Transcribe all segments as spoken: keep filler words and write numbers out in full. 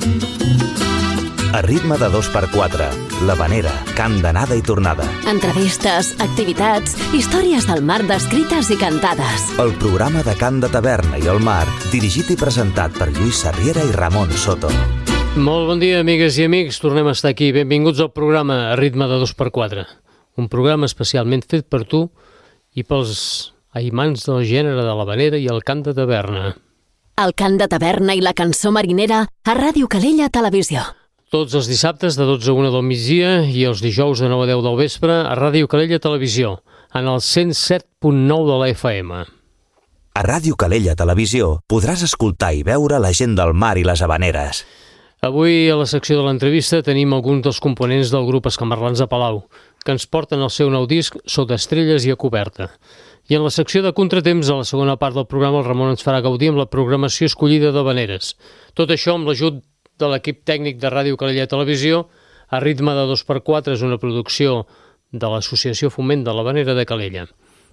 A ritme de dos per quatre, l'Havanera, cant d'anada i tornada. Entrevistes, activitats, històries del mar descrites i cantades. El programa de cant de taverna i el mar, dirigit i presentat per Lluís Sarriera i Ramon Soto. Molt bon dia, amigues i amics. Tornem a estar aquí. Benvinguts al programa A ritme de dos per quatre. Un programa especialment fet per tu i pels aimants del gènere de l'Havanera i el cant de taverna. El cant de taverna i la cançó marinera a Ràdio Calella Televisió. Tots els dissabtes de dotze a una del migdia i els dijous de nou a deu del vespre a Ràdio Calella Televisió, en el cent set punt nou de la F M. A Ràdio Calella Televisió podràs escoltar i veure la gent del mar i les havaneres. Avui, a la secció de l'entrevista, tenim alguns dels components del grup Escamarlans de Palau, que ens porten el seu nou disc Sota estrelles i a coberta. I en la secció de contratemps, a la segona part del programa, el Ramon ens farà gaudir amb la programació escollida d'havaneres. Tot això amb l'ajut de l'equip tècnic de Ràdio Calella Televisió. A ritme de dos per quatre és una producció de l'Associació Foment de l'Havanera de Calella.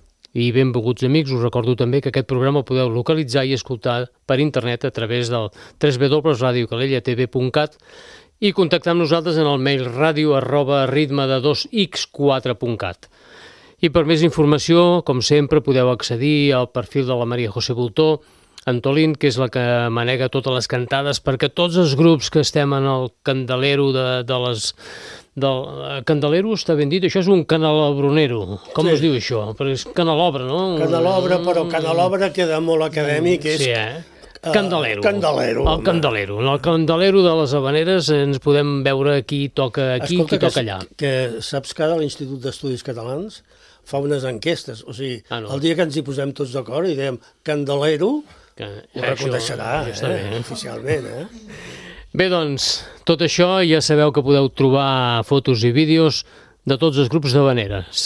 I benvinguts amics, us recordo també que aquest programa podeu localitzar i escoltar per internet a través del w w w punt radio calella t v punt cat i contactar amb nosaltres en el mail radio arroba ritme de dos x quatre punt cat. I per més informació, com sempre, podeu accedir al perfil de la Maria José Bultó, Antolín, que és la que manega totes les cantades, perquè tots els grups que estem en el candelero de, de les... Del, candelero està ben dit, això és un canalabronero. Com sí. Es diu això? Perquè és canalobra, no? Canalobra, però canalobra queda molt acadèmic. És, sí, eh? Candelero. Uh, candelero. El candelero. En el candelero de les havaneres ens podem veure qui toca aquí i qui toca allà. Que saps que l'Institut d'Estudis Catalans fa unes enquestes, o sigui, ah, no. El dia que ens hi posem tots d'acord i diem candelero, que, ho reconeixerà, això, eh, oficialment. Eh? Bé, doncs, tot això ja sabeu que podeu trobar fotos i vídeos de tots els grups d'havaneres.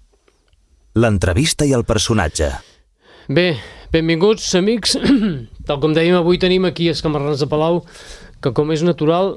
L'entrevista i el personatge. Bé, benvinguts, amics. Tal com dèiem, avui tenim aquí a Escamarlans de Palau, que com és natural,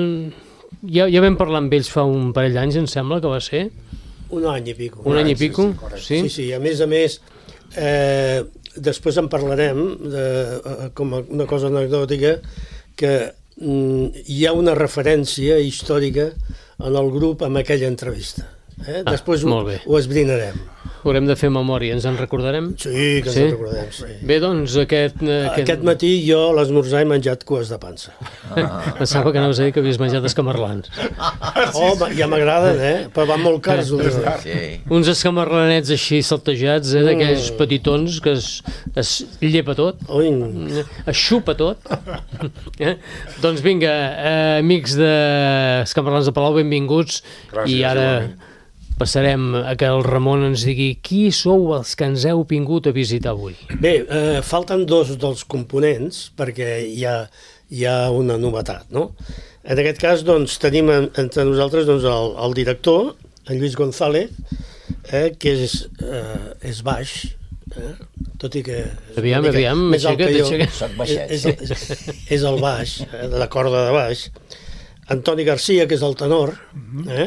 ja, ja vam parlar amb ells fa un parell d'anys, em sembla que va ser. Un any i pico. Un any i pico, sí? Sí, sí, a més a més, eh, després en parlarem, de, com una cosa anecdòtica, que mm, hi ha una referència històrica en el grup amb aquella entrevista. Eh? Ah, després ho, ho esbrinarem. Haurem de fer memòria, ens en recordarem? Sí, que ens sí? en recordem, sí. Bé, doncs, aquest... Aquest, aquest matí jo a l'esmorzar he menjat cues de pansa. Ah. Pensava que anaves a dir que havies menjat escamarlans. Oh, ja m'agraden, eh? Però van molt cars. Sí. Uns escamarlanets així saltejats, eh? D'aquells mm. petitons que es, es llepa tot, Ui. es xupa tot. Eh? Doncs vinga, eh, amics d'Escamarlans de Palau, benvinguts. Gràcies, i ara... Igualment. Passarem a que el Ramon ens digui qui sou els que ens heu vingut a visitar avui. Bé, eh, falten dos dels components perquè hi ha, hi ha una novetat, no? En aquest cas, doncs, tenim entre nosaltres doncs, el, el director, en Lluís González, eh, que és, eh, és baix, eh? Tot i que... Aviam, aviam, més alt que jo. Soc baixet, és, és, és, és el baix, eh, de la corda de baix. Antoni Garcia, que és el tenor, eh?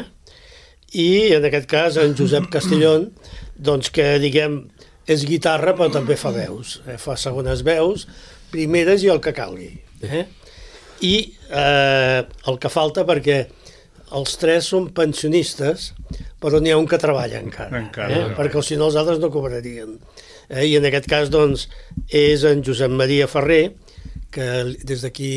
I en aquest cas en Josep Castellón, doncs que diguem és guitarra però també fa veus, eh? Fa segones veus, primeres i el que calgui. Eh? I eh, el que falta, perquè els tres són pensionistes, però n'hi ha un que treballa encara, encara eh? perquè si no els altres no cobrarien. Eh? I en aquest cas doncs és en Josep Maria Ferrer, que des d'aquí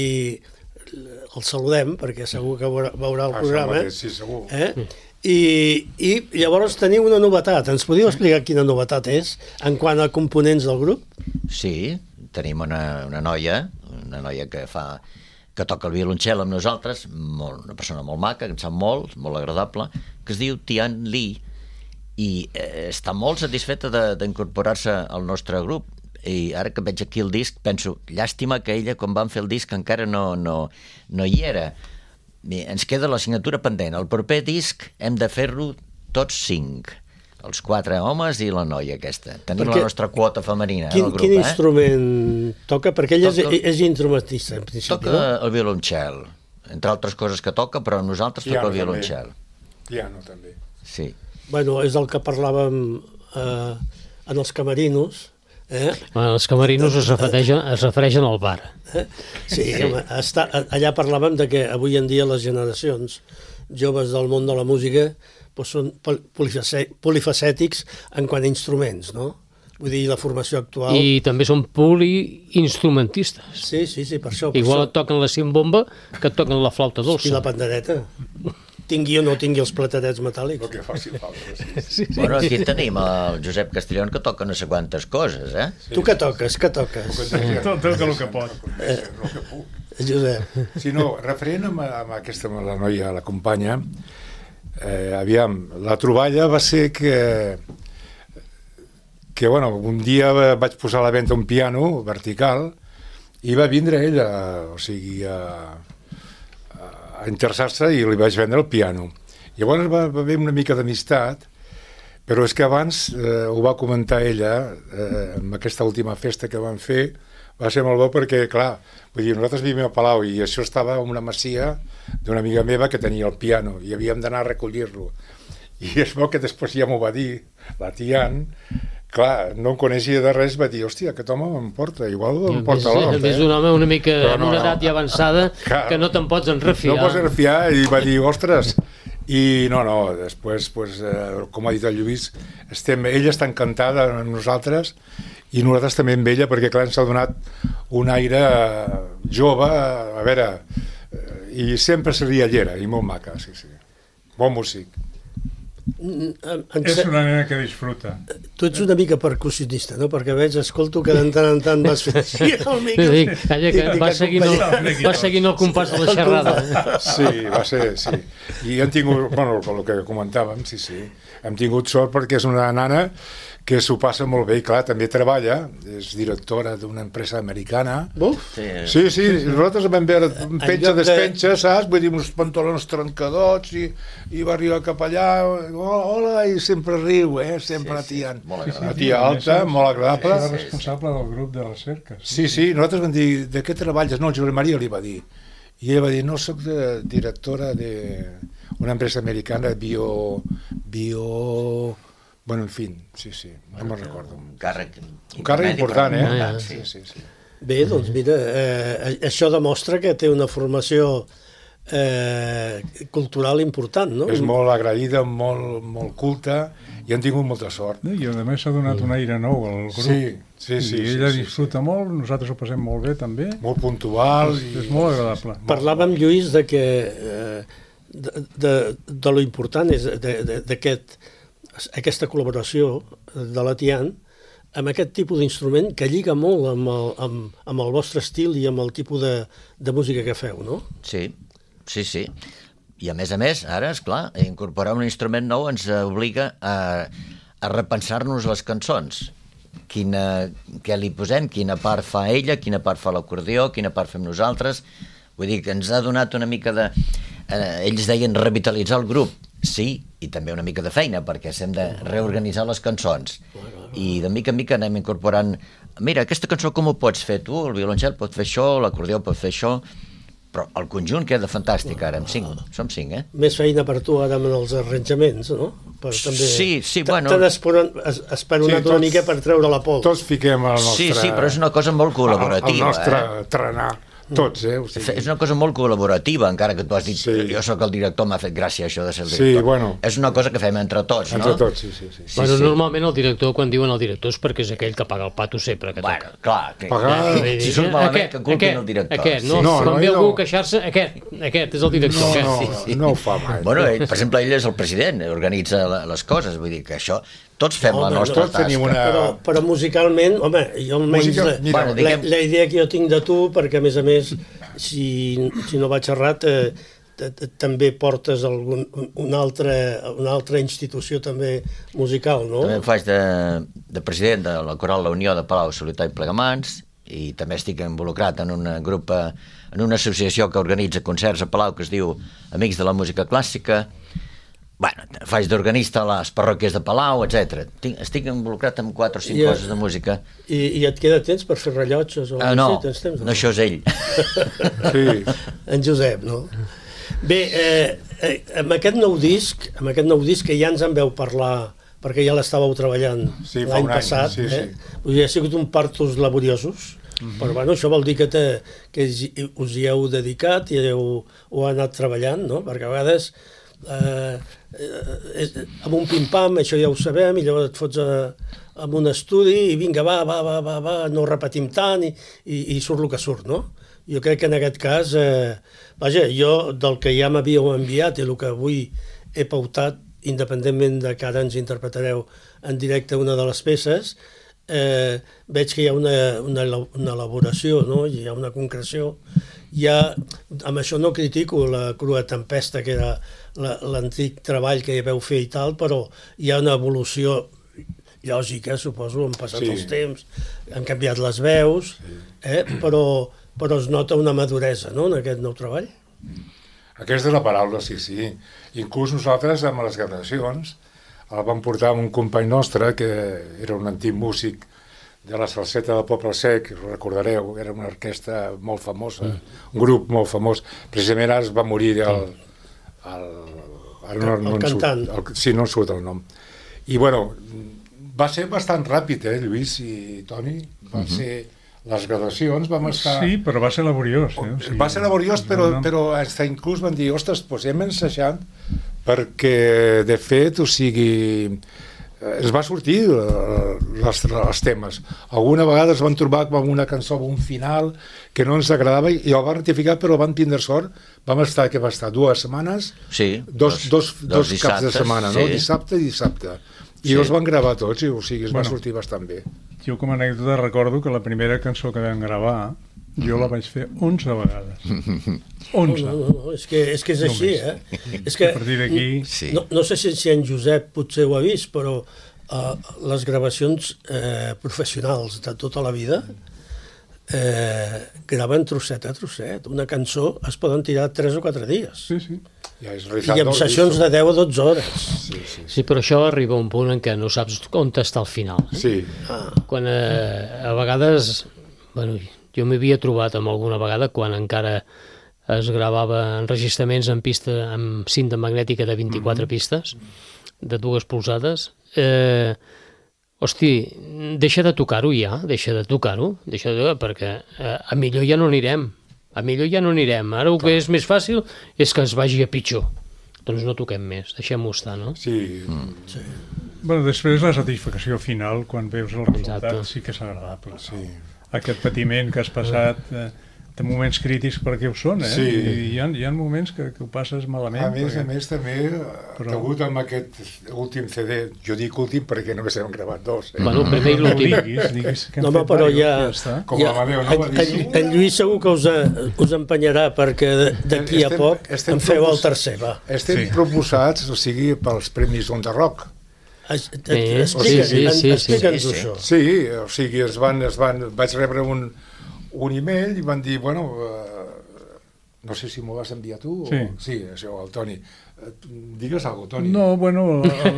el saludem perquè segur que veurà, veurà el programa. Sí, segur. Eh? I, i llavors teniu una novetat. Ens podíeu explicar quina novetat és en quant a components del grup? Sí, tenim una, una noia, una noia que fa que toca el violoncel amb nosaltres, molt, una persona molt maca, que em sap molt, molt agradable, que es diu Tian Li, i eh, està molt satisfeta d'incorporar-se al nostre grup. I ara que veig aquí el disc penso, llàstima que ella quan van fer el disc encara no, no, no hi era. Bé, ens queda la signatura pendent. El proper disc hem de fer-lo tots cinc. Els quatre homes i la noia aquesta. Tenim perquè la nostra quota femenina. Quin, el grup, quin eh? instrument toca? Perquè ella toca, és, és instrumentista, en principi. Toca no? El violoncel, entre altres coses que toca, però nosaltres toca Piano, el violoncel. També. Piano, també. Sí. Bueno, és el que parlàvem eh, en els camerinos, Eh? Bueno, els camerinos es refereixen, es refereixen al bar. Eh? Sí, home, està, allà parlàvem de que avui en dia les generacions joves del món de la música doncs són polifacètics en quant a instruments, no? Vull dir, la formació actual... I també són poliinstrumentistes. Sí, sí, sí, per això. Per Igual això. et toquen la cimbomba que et toquen la flauta dolça. I la pandereta. Tingui o no tingui els platadets metàl·lics. El que faci falta, sí. Sí, sí. Bueno, aquí tenim el Josep Castellón que toca no sé quantes coses, eh? Sí. Tu què toques? Què toques? Tot el que pot. Eh. El que puc. Josep. Sí, no, referent amb, amb aquesta, amb la noia, la companya, eh, aviam, la troballa va ser que que, bueno, un dia vaig posar a la venda un piano vertical i va vindre ella, o sigui, a, a interessar-se i li vaig vendre el piano. Llavors va, va haver una mica d'amistat, però és que abans eh, ho va comentar ella, eh, amb aquesta última festa que van fer, va ser molt bo perquè, clar, vull dir, nosaltres vivim a Palau i això estava en una masia d'una amiga meva que tenia el piano i havíem d'anar a recollir-lo. I és bo que després ja m'ho va dir, la Tian, clar, no em coneixia de res, va dir, hòstia, aquest home m'emporta, igual m'emporta l'home. A més, un home una mica Però amb no, una no. edat ja avançada Clar, que no te'n pots enrefiar. No pots enrefiar, i va dir, ostres, i no, no, després, pues, eh, com ha dit el Lluís, estem, ella està encantada amb nosaltres i nosaltres també amb ella, perquè clar, ens ha donat un aire jove, a veure, i sempre seria llera i molt maca, sí, sí. Bon músic. En, És una nena que disfruta. Tu ets una mica percussionista, no? Perquè veig, escolto que de tant en tant vas fer així al micro. Dic, calla, que va seguint, el, va seguint el compàs de la xerrada. Sí, va ser, sí. I hem tingut, bueno, el que comentàvem, sí, sí, hem tingut sort perquè és una nana que s'ho passa molt bé i clar, també treballa, és directora d'una empresa americana. Uf. Sí, sí, nosaltres vam veure penja despenja, saps? Vull dir, uns pantalons trencadots i, i va arribar cap allà, hola, i sempre riu, eh? Sempre Sí, sí. atiant. Molt Una agradable. tia alta, molt És agradable. la responsable del grup de recerca. Sí, sí, nosaltres vam dir, de què treballes? No, el Josep Maria li va dir. I ella va dir, no, soc de, directora d'una empresa americana, bio... bio... Bueno, en fi, sí, sí, no me'n recordo. Un càrrec, Un càrrec important, eh? Ah, ja. Sí, sí, sí. Bé, doncs mira, eh, això demostra que té una formació eh, cultural important, no? És molt agraïda, molt, molt culta i han tingut molta sort. I a més s'ha donat un aire nou al grup. Sí, sí, sí. I ella sí, sí, disfruta sí. molt, nosaltres ho passem molt bé també. Molt puntual. És, I... és molt agradable. Parlàvem, Lluís, de que eh, de, de, de lo important és d'aquest aquesta col·laboració de la Tian amb aquest tipus d'instrument que lliga molt amb el, amb, amb el vostre estil i amb el tipus de, de música que feu, no? Sí, sí, sí. I a més a més, ara, és clar, incorporar un instrument nou ens obliga a, a repensar-nos les cançons. Quina, què li posem, quina part fa ella, quina part fa l'acordió, quina part fem nosaltres. Vull dir que ens ha donat una mica de... Eh, ells deien revitalitzar el grup. Sí, i també una mica de feina, perquè hem de reorganitzar les cançons. I de mica en mica anem incorporant... Mira, aquesta cançó com ho pots fer tu? El violoncel pot fer això, l'acordió pot fer això... Però el conjunt queda fantàstic ara, amb cinc, som cinc, eh? Més feina per tu ara amb els arranjaments, no? Per també... Sí, sí, bueno... T'han esperonat Sí, una tots- mica per treure la pols. Tots fiquem el nostre... Sí, sí, però és una cosa molt col·laborativa, El nostre eh? trenar, tots, eh? O sigui, És una cosa molt col·laborativa, encara que tu has dit, Sí. jo sóc el director, m'ha fet gràcia això de ser el Sí, director. bueno. És una cosa que fem entre tots, no? entre tots, sí, sí, sí. Sí, Bueno, sí. normalment el director, quan diuen el director, és perquè és aquell que paga el pato sempre que Bueno, toca. clar, que... Pagar- Vull dir, si surt malament, aquest, que culpin aquest, el director. Aquest, no? Sí. No, Quan no, ve ell algú no. a queixar-se, aquest, aquest és el director. No, aquest. no, no ho fa mai. Bueno, ell, per exemple, ell és el president, organitza la- les coses, vull dir que això... Tots fem Home, la no, nostra tots tenim tasca. una- Però, però musicalment, home, jo almenys Música- la, mira, la, diguem- la idea que jo tinc de tu, perquè a més a més, si, si no vaig errat, eh, t- t- també portes algun, una, altra, una altra institució també musical, no? També em faig de, de president de la Coral La Unió de Palau, Solità i Plegamans, i també estic involucrat en un grup, eh, en una associació que organitza concerts a Palau que es diu Amics de la Música Clàssica. Bueno, faig d'organista a les parròquies de Palau, etcètera. Tinc, estic involucrat en quatre o cinc I, coses de música. I, I et queda temps per fer rellotges? O Ah, algo no, així? Tens temps, no, això és ell. Sí. En Josep, no? Bé, eh, eh, amb aquest nou disc, amb aquest nou disc que ja ens en veu parlar perquè ja l'estàveu treballant sí, fa l'any un any, passat. sí, eh? sí. Vull dir, ha sigut un partos laboriosos, mm-hmm. però bueno, això vol dir que, te, que us hi heu dedicat i heu, ho heu anat treballant, no? Perquè a vegades eh, eh, amb un pim-pam, això ja ho sabem, i llavors et fots a, amb un estudi i vinga, va, va, va, va, va no repetim tant i, i, i surt el que surt, no? Jo crec que en aquest cas, eh, vaja, jo del que ja m'havíeu enviat i el que avui he pautat, independentment de que ara ens interpretareu en directe una de les peces, eh, veig que hi ha una, una, una elaboració, no? Hi ha una concreció. Ja, amb això no critico la Crua Tempesta, que era l'antic treball que hi vau fer i tal, però hi ha una evolució lògica, suposo, han passat sí. els temps, han canviat les veus, eh? però, però es nota una maduresa, no?, en aquest nou treball. Aquesta és la paraula, sí, sí. Inclús nosaltres, amb les gravacions, el vam portar amb un company nostre, que era un antic músic de la Salseta del Poble Sec, ho recordareu, era una orquestra molt famosa, mm. un grup molt famós. Precisament ara es va morir el... el, el, no, el, no el cantant. Surt, el, sí, no em surt el nom. I, bueno, va ser bastant ràpid, eh, Lluís i Toni? Va uh-huh. ser... Les gradacions vam estar... Sí, però va ser laboriós. Eh? O sigui, va ser laboriós, però, però hasta inclús van dir, ostres, doncs hem ensajat perquè, de fet, o sigui, es va sortir les, els temes. Alguna vegada es van trobar amb una cançó, amb un final que no ens agradava i el van ratificar, però van tindre sort. Vam estar, que va estar, dues setmanes, sí, dos, dos, dos, dos caps de setmana, sí. no? Dissabte i dissabte. I sí. els van gravar tots, i, o sigui, es bueno, va sortir bastant bé. Jo com a anècdota recordo que la primera cançó que vam gravar jo la vaig fer onze vegades. onze. No, no, no, és que és, que és així, eh? És que, a partir d'aquí... Sí. No, no sé si, si en Josep potser ho ha vist, però uh, les gravacions eh, professionals de tota la vida eh, graven trosset a trosset. Una cançó es poden tirar tres o quatre dies. Sí, sí. Ja és I amb sessions de deu o dotze hores. Sí, sí, sí. sí, però això arriba a un punt en què no saps on està el final. Eh? Sí. Ah. Quan eh, a vegades, bueno, jo m'havia trobat amb alguna vegada quan encara es gravava enregistraments en pista amb cinta magnètica de vint-i-quatre mm-hmm. pistes, de dues polzades. Eh, hosti, deixa de tocar-ho ja, deixa de tocar-ho, deixa de tocar perquè eh, a millor ja no anirem. A millor ja no anirem. Ara el que és més fàcil és que es vagi a pitjor. Doncs no toquem més, deixem-ho estar, no? Sí. Mm. sí. Bueno, després la satisfacció final, quan veus el resultat, Exacte. Sí que és agradable. Sí. Aquest patiment que has passat... Eh, de moments crítics perquè ho són, eh? Sí. I hi ha, hi ha moments que, que ho passes malament. A més, perquè... a més, també, Però... degut amb aquest últim C D, jo dic últim perquè només hem gravat dos. Eh? Bueno, el primer i l'últim. Diguis, diguis que no, home, però ja... ja Com ja, l'Amadeu, no? En, en, en Lluís segur que us, us empenyarà perquè d'aquí a poc em feu el tercer, va. Estem sí. proposats, o sigui, pels Premis Onda Rock. Explica'ns sí, sí, sí, sí, sí, sí. això. Sí, o sigui, es van, es van, vaig rebre un, un email i van dir, bueno, uh, no sé si m'ho vas enviar tu sí. o... Sí, això, el Toni. Uh, digues alguna cosa, Toni. No, bueno, la,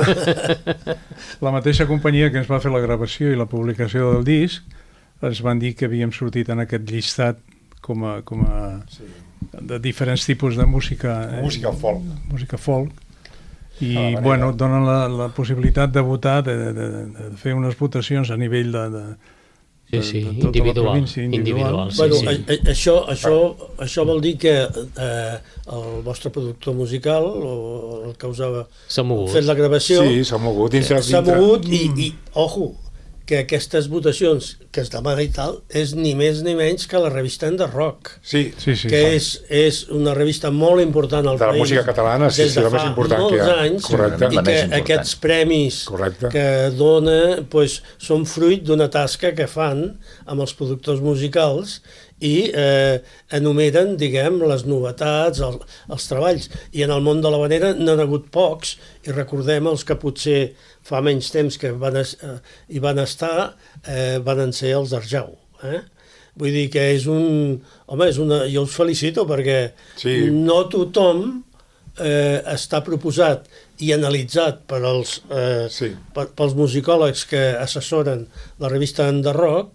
la, la mateixa companyia que ens va fer la gravació i la publicació del disc ens van dir que havíem sortit en aquest llistat com a, com a sí. de diferents tipus de música. Música eh, folk. Música folk. I, bueno, donen la, la possibilitat de votar, de, de, de, de fer unes votacions a nivell de... de Sí, sí, de, de tota individual, província, individual. individual sí, bueno, sí. a, a, això, això, això vol dir que eh, el vostre productor musical, o el que us ha fet la gravació, sí, s'ha mogut, dintre, s'ha mogut i, i, ojo, que aquestes votacions que es demana i tal és ni més ni menys que la revista Ender Rock, sí, sí, sí, que sí. És, és una revista molt important al de país. De la música catalana, sí, sí, la més important que hi ha. Anys, correcte. I que aquests premis correcte. Que dona pues, són fruit d'una tasca que fan amb els productors musicals i eh, enumeren, diguem, les novetats, el, els treballs. I en el món de la vanera n'han hagut pocs, i recordem els que potser fa menys temps que van, es, eh, hi van estar, eh, van ser els d'Arjau. Eh? Vull dir que és un... Home, és una, jo us felicito perquè sí. no tothom eh, està proposat i analitzat per als, eh, sí. per, pels musicòlegs que assessoren la revista Ender Rock,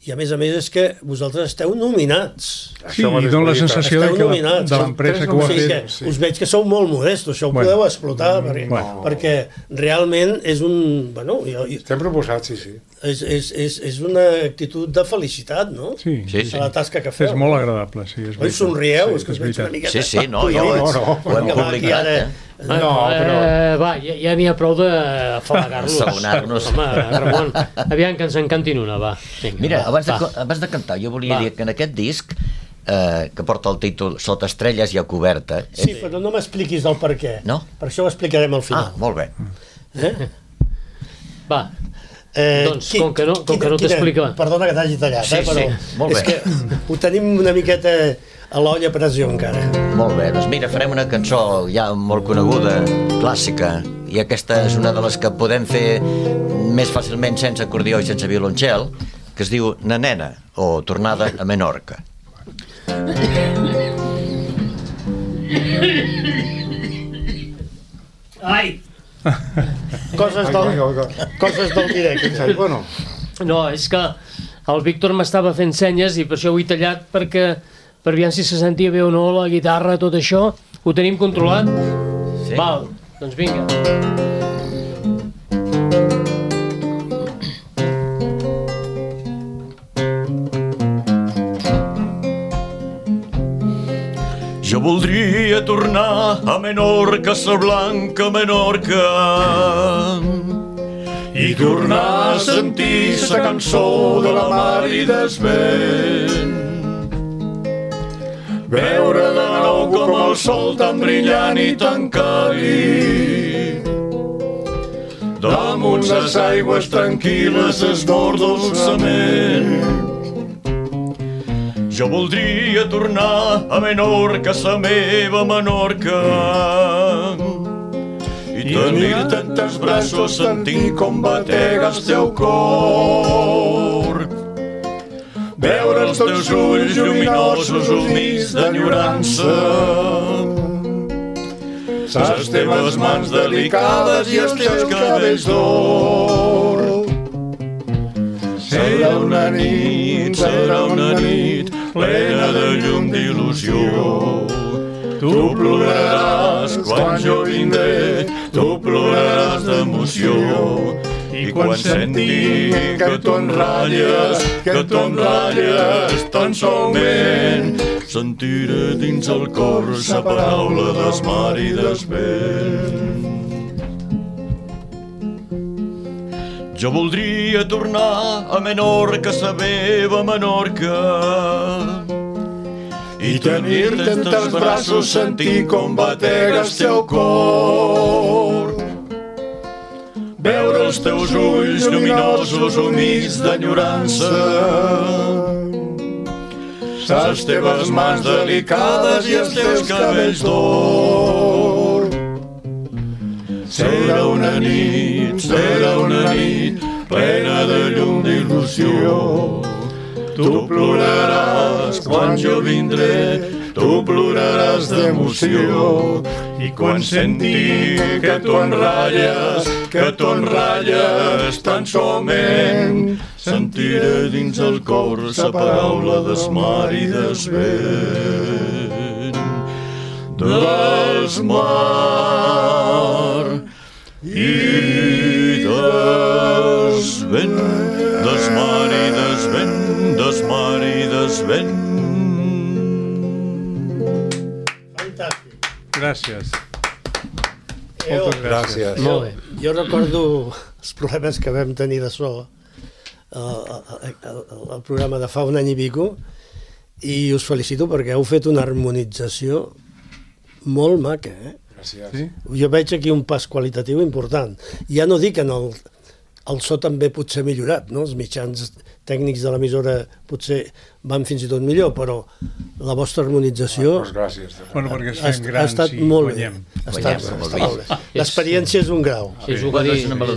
I a més a més és que vosaltres esteu nominats. Sí, i dona la sensació de, que la, de l'empresa que ho ha fet... Que sí. Us veig que sou molt modestos, això ho bueno, podeu explotar, perquè, bueno. perquè realment és un... Bueno, jo, Estem proposats, sí, sí. És, és, és, és una actitud de felicitat, no? Sí, sí, sí. A la tasca que feu. És molt agradable, sí. És Oi, somrieu, sí, és que us veig una miqueta... Sí, sí, no, jo no, no, ho hem publicat, eh? No, però... Eh, va, ja, ja n'hi ha prou de afalagar-los. Assabonar-nos. Home, Ramon, aviam que ens en cantin una, va. Vinga, Mira, va, abans, de, va. abans de cantar, jo volia va. dir que en aquest disc, eh, que porta el títol Sota estrelles i a coberta... Sí, eh... però no m'expliquis el per què. No? Per això ho explicarem al final. Ah, molt bé. Eh? Va. Eh, doncs, qui, com que no, com que no t'explica... Perdona que t'hagi tallat, sí, eh, però sí, molt bé. És que ho tenim una miqueta a l'olla a pressió encara. Molt bé, doncs mira, farem una cançó ja molt coneguda, clàssica, i aquesta és una de les que podem fer més fàcilment sense acordió i sense violoncel, que es diu Nanena, o Tornada a Menorca. Ai! Coses del, coses del directe. Bueno. No, és que el Víctor m'estava fent senyes i per això ho he tallat, perquè per aviam si se sentia bé o no la guitarra, tot això, ho tenim controlat? Sí. Val, doncs vinga. Jo voldria tornar a Menorca, sa blanca Menorca, i tornar a sentir sa cançó de la mar i des vent. Veure de nou com el sol tan brillant i tan càlid damunt les aigües tranquil·les es mor dolçament. Jo voldria tornar a Menorca, sa meva Menorca, i tenir-te en teus braços, sentir com batega el teu cor, veure els teus ulls lluminosos humits d'enyorança, les teves mans delicades i els teus cabells d'or. Serà una nit, serà una nit plena de llum d'il·lusió. Tu ploraràs quan jo vindré, tu ploraràs d'emoció. I quan sentir que tu enratlles, que tu enratlles tan solament, sentiré dins el cor sa paraula des mar i des vent. Jo voldria tornar a Menorca, sa meva Menorca, i tenir-te en teus braços, sentir com batega el teu cor, veure els teus ulls lluminosos humits d'enyorança, les teves mans delicades i els teus cabells d'or. Serà una nit, serà una nit plena de llum d'il·lusió. Tu ploraràs quan jo vindré, tu ploraràs d'emoció. I quan sentir que tu enratlles, que tu enratlles tan solament, sentiré dins el cor sa paraula des mar i des vent. Des mar i des vent, des mar i des vent, des mar i des vent. Fantàstic. Gràcies. Jo, Moltes gràcies. Jo, jo recordo els problemes que vam tenir de so al programa de fa un any i pico, i us felicito perquè heu fet una harmonització molt maca, eh? Gràcies. Sí? Jo veig aquí un pas qualitatiu important. Ja no dic que el, el so també potser ha millorat, no? Els mitjans tècnics de l'emissora potser van fins i tot millor, però la vostra harmonització Ah, doncs gràcies. Bueno, perquè es ha, fem ha grans estat i molt bé. guanyem. Ha Guanyem, estat, com està el molt bé. L'experiència és un grau. És, ho va dir, és una melodia.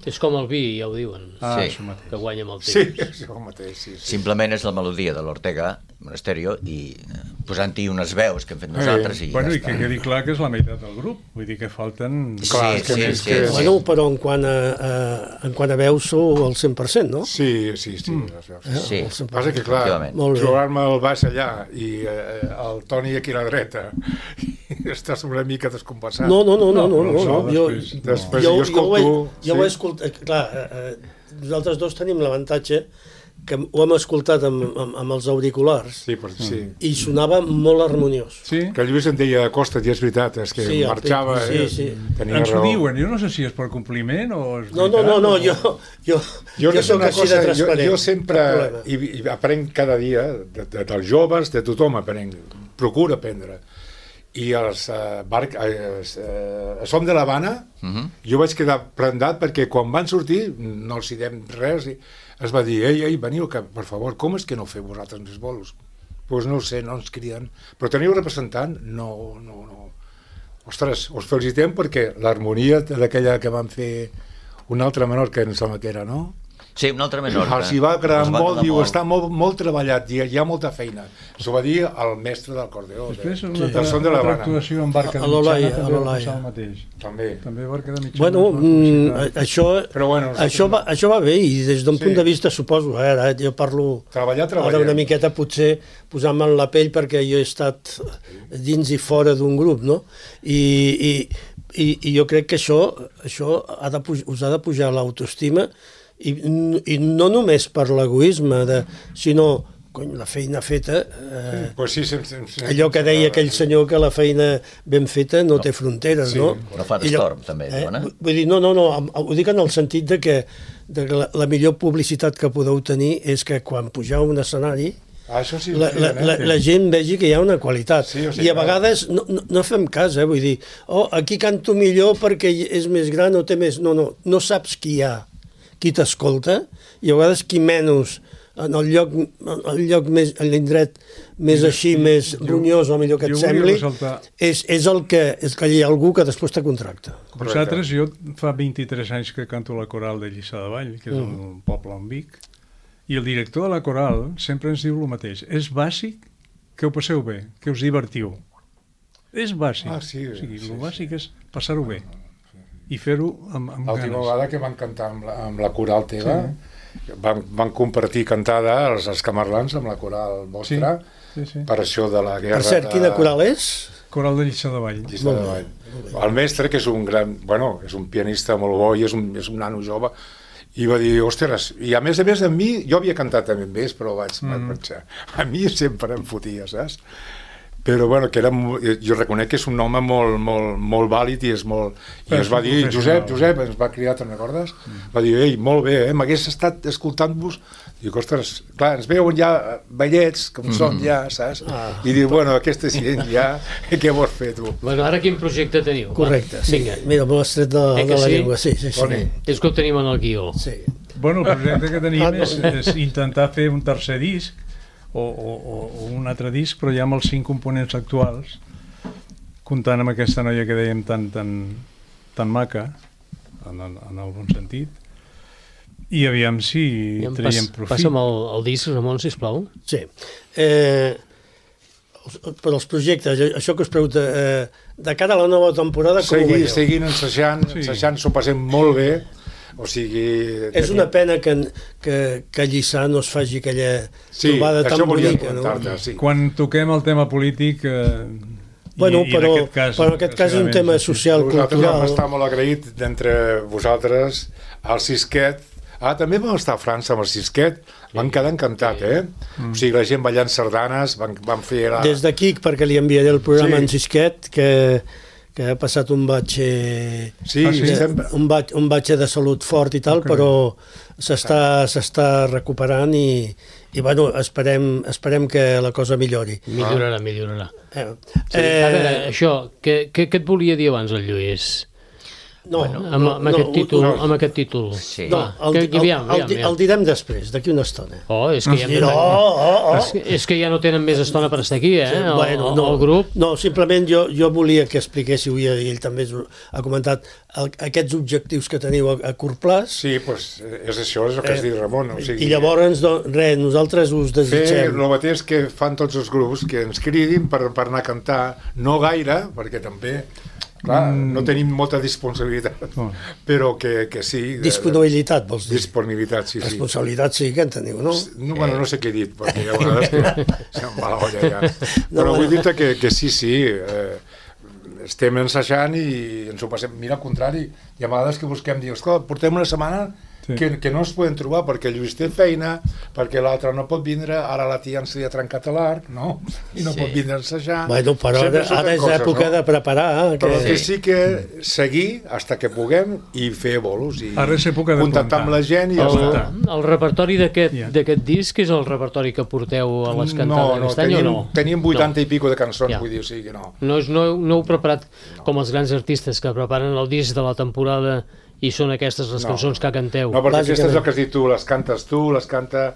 És com el vi, ja ho diuen, Ah, Sí. això mateix. que guanya amb el Sí, temps. això mateix, sí. sí. Simplement és la melodia de l'Ortega Monasterio i eh, posant-hi unes veus que hem fet nosaltres i Bueno, ja i que està. quedi clar que és la meitat del grup, vull dir que falten... Clar, és que sí, més sí, que- sí. Bueno, però en quant a, a, en quant a veus sou el cent per cent, no? Sí, sí, sí. Mm. Les veus. Sí, El cent per Passa cent. que, clar, Efectivament. Molt bé. trobar-me el baix allà i eh, el Toni aquí a la dreta i estàs una mica descompassat. No, no, no, no, no, No, no, no, no. Jo, després- Després jo, jo escolto... jo, ho he, jo ho he sí. escoltat, clar, eh, eh, nosaltres dos tenim l'avantatge que ho hem escoltat amb, amb, amb els auriculars Sí, però, sí. i sonava molt harmoniós. Sí? Que el Lluís em deia, Costa, i és veritat, és que Sí, el marxava, Pic, sí, eh? sí. Tenia Ens ho raó. diuen, jo no sé si és per compliment o és No, no, no, no, veritat, jo, jo, Jo, jo jo sóc una així cosa, de jo, transparent. jo sempre Cap problema. i, i aprenc cada dia, de, de, dels joves, de tothom aprenc, procura aprendre. I els uh, bar, uh, uh, Som de l'Havana, uh -huh. jo vaig quedar prendat perquè quan van sortir, no els hi dem res, i es va dir, ei, ei, veniu, que, per favor, com és que no feu vosaltres més bolos? Doncs pues no ho sé, no ens criden. Però teniu representant? No, no, no. Ostres, us felicitem perquè l'harmonia d'aquella que van fer un altre menor que em sembla que era, no? Sí, un altre menor. Els hi va agradar Els molt, diu, molt. està molt, molt treballat, i hi ha molta feina. S'ho va dir al mestre del cordeó, Després, de, una, sí. altra, del son de una altra l'Havana. actuació en Barca A de l'Olaia, Mitjana a també va l'Olaia. passar el mateix. També. També Barca de Mitjana. Bueno, es va mm, felicitar. això, Però bueno, nosaltres això, va, això va bé i des d'un Sí. punt de vista, suposo, eh, ara jo parlo Treballar, treballem. ara una miqueta potser posant-me en la pell perquè jo he estat dins i fora d'un grup, no? I, i, i, i jo crec que això, això ha de, puj- us ha de pujar l'autoestima i, i no només per l'egoisme, de, sinó cony, la feina feta, eh, Pues sí, sem, sem, sem, allò que deia aquell senyor que la feina ben feta no, no. té fronteres, Sí. no? No fa I allò- destorb, també, diuen, eh? Vull dir, no, no, no, am- ho dic en el sentit de que, de que la, la millor publicitat que podeu tenir és que quan pugeu a un escenari Ah, això sí. la, la, la, la gent vegi que hi ha una qualitat. Sí, o sigui, I a clar. vegades no, no, no fem cas, eh? Vull dir, oh, aquí canto millor perquè és més gran o té més... No, no, no saps qui hi ha, qui t'escolta, i a vegades qui menys en el lloc, en el lloc més, en l'indret més així, més ronyós o millor que et jo volia sembli, ressaltar- és, és, el que, és que hi ha algú que després te contracta. Vosaltres, jo fa vint-i-tres anys que canto la coral de Lliçà de Vall, que és Mm. un poble on Vic, i el director de la coral sempre ens diu el mateix. És bàsic que ho passeu bé, que us divertiu. És bàsic. Ah, sí, o sigui, sí, el sí. bàsic és passar-ho bé i fer-ho amb, amb L'última ganes. vegada que van cantar amb la, amb la coral teva, sí. van, van compartir cantada els, els camarlans amb la coral vostra, Sí, sí. per això de la guerra... Per cert, de... quina coral és? Coral de Lliçà de Vall. Lliçà de Vall. El mestre, que és un gran... Bueno, és un pianista molt bo i és un, és un nano jove, i va dir, ostres, i a més a més a mi, jo havia cantat també amb ells, però vaig, mm. vaig pensar, a mi sempre em fotia, saps? Però bueno, que era, mo- jo reconec que és un home molt, molt, molt vàlid i és molt... I Però ens va és un dir, professional. Josep, Josep, ens va cridar, te'n recordes? Mm. Va dir, ei, molt bé, eh? M'hagués estat escoltant-vos. Dic, ostres, clar, ens veuen ja vellets, com mm. són ja, saps? Ah. I dic, bueno, aquesta gent ja, què vols fer tu? Bueno, ara quin projecte teniu? Correcte, Va, sí. Vinga, Mira, me l'has tret de, Eh que de la sí? llengua. Sí, sí, sí. Toni. és que ho tenim en el guió. sí. Bueno, el projecte que tenim Ah, no. és, és intentar fer un tercer disc o, o, o- o un altre disc, però ja amb els cinc components actuals, comptant amb aquesta noia que dèiem tan, tan, tan maca, en, en, en algun sentit, i aviam si Aviam, traiem pas, profit. Passa'm el, el disc, Ramon, sisplau. Sí. Eh, els- per als projectes, això que us pregunta, eh, de cara a la nova temporada, com ho Seguir, veieu? seguint ensajant, Sí. ensajant s'ho passem molt bé, o sigui... És una pena que, que, que a Lliçà no es faci aquella Sí, trobada això tan volia bonica, no? comentar-te, sí. Quan toquem el tema polític... Eh, Bueno, i, i però, en aquest cas, però en aquest cas és un tema desgraciadament, sí. social, Vosaltres vam cultural. estar molt agraït d'entre vosaltres, al Sisquet. Ah, també vam estar a França amb el Sisquet, van quedar encantat, eh? Mm. O sigui, la gent ballant sardanes, van, van fer... La... Des d'aquí, perquè li enviaré el programa Sí. en Sisquet, que, que ha passat un batxe, Sí, Ah, sí? estem... un, batx, un batxe de salut fort i tal, Que bé. però s'està s'està recuperant i, i bueno, esperem, esperem que la cosa millori. Millorarà, millorarà. Eh, Sí, a veure, eh, això, què, què, què et volia dir abans el Lluís? No, Bueno, amb, no, amb, no, aquest títol, no. amb aquest títol. Sí. No, el, Que- el, que aviam, el, aviam, el, aviam. el direm després, d'aquí una estona. Oh, és que ja, Sí, no, oh, oh. és, que- és que ja no tenen més estona per estar aquí, eh? El, Bueno, no, el grup. no, simplement jo, jo volia que expliquéssiu, i ell també ha comentat, el, aquests objectius que teniu a, a curt plaç. Sí, doncs és això, és el que has dit, Ramon. O sigui, I llavors, no, res, nosaltres us fer desitgem... el mateix que fan tots els grups, que ens cridin per, per anar a cantar, no gaire, perquè també, clar, mm. no tenim molta disponibilitat, Oh. però que, que sí. Disponibilitat, vols dir? Disponibilitat, sí, sí. Responsabilitat sí que en teniu, no? No, bueno, no sé què he dit, perquè hi ha vegades que se'm va la olla ja. Però vull dir que, que sí, sí, eh, estem ensajant i ens ho passem. Mira, al contrari, hi ha vegades que busquem, dir, escolta, portem una setmana Sí. que, que no ens podem trobar perquè el Lluís té feina, perquè l'altre no pot vindre, ara la tia ens li ha trencat l'arc, no? I no Sí. pot vindre a ensajar. Bueno, però Sempre ara, surten ara és coses, època no? de preparar. eh, Però Que... que sí que seguir fins que puguem i fer bolos i Ara és època de contactar amb plantar. la gent i ja El, està. el repertori d'aquest Ja. d'aquest disc és el repertori que porteu a les cantades no, no, aquest any tenim, o no? tenim vuitanta No. i pico de cançons, Ja. vull dir, o sigui que no. No, és, no, no heu preparat com els grans artistes que preparen el disc de la temporada i són aquestes les No. cançons que canteu. No, perquè Bàsicament. aquesta és el que has dit tu, les cantes tu, les canta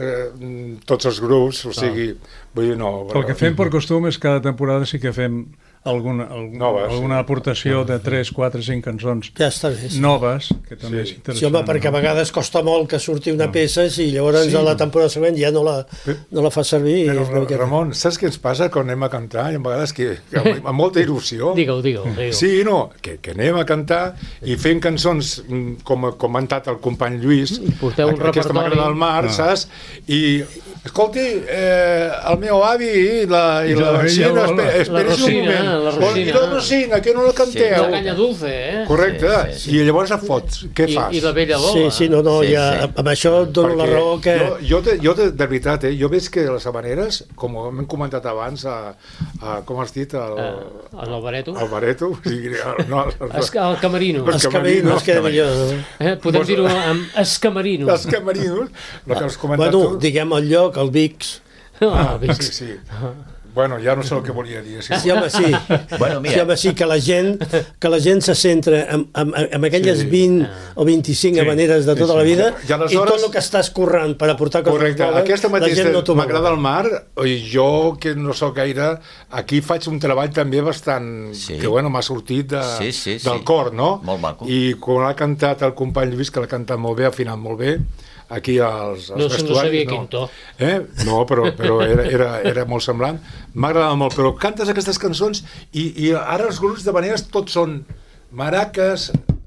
eh, tots els grups, o sigui, vull dir, no. El que fem per costum és cada temporada sí que fem alguna, alguna, Noves, alguna sí. aportació de tres, quatre, cinc cançons Ja està bé. Sí. noves, que també és Sí, interessant. home, perquè a vegades costa molt que surti una peça i llavors Sí. a la temporada següent ja no la, no la fa servir. i Però, és una miqueta- Ramon, saps què ens passa quan anem a cantar? Hi ha vegades que, que amb, amb molta il·lusió... Digue'l, digue'l. digue'l. Sí, no, que, que anem a cantar i fent cançons mm, com ha comentat el company Lluís, porteu un aquesta repertori. m'agrada del mar, Ah. saps? I, escolti, eh, el meu avi i la, i I la, la vecina, vella, espe- la- esperes la Rosina, un moment. la Rosina. I la Rosina, que no la canteu. La canya dulce, eh? Correcte, Sí, sí, sí. i llavors et fots, què I, fas? I la vella Sí, Lola. sí, no, no, Sí, ja, sí. amb això et dono la Perquè raó que... Jo, jo, de, jo de, de veritat, eh, jo veig que les habaneres, com hem comentat abans, a, a, com has dit, al, Uh, en el Bareto. al Bareto, o sigui, no, al, Es, el Camerino. Els Els camerinos camerinos. queda millor. No? Eh? Podem dir-ho amb Escamerino. els camerinos, el que has comentat Bueno, tu. diguem el lloc, el Vix. Ah, Sí, sí. Bueno, ja no sé el que volia dir. Sí, Sí, home, sí. Bueno, mira. Sí, home, sí, que la gent, que la gent se centra en, en, en aquelles Sí. vint o vint-i-cinc Sí, habaneres de sí, tota sí. la vida I aleshores- i tot el que estàs currant per aportar coses correcte. noves, Aquesta la gent mateixa no t'ho m'agrada valora. el mar, i jo, que no sóc gaire, aquí faig un treball també bastant... Sí. que, bueno, m'ha sortit de, Sí, sí, sí. del cor, no? Molt maco. I quan ha cantat el company Lluís, que l'ha cantat molt bé, ha afinat molt bé, aquí als, als No, no vestuaris... sabia quin to. Eh? No, però, però era, era, era molt semblant. M'agrada molt, però cantes aquestes cançons i, i ara els grups de maneres tots són maraques,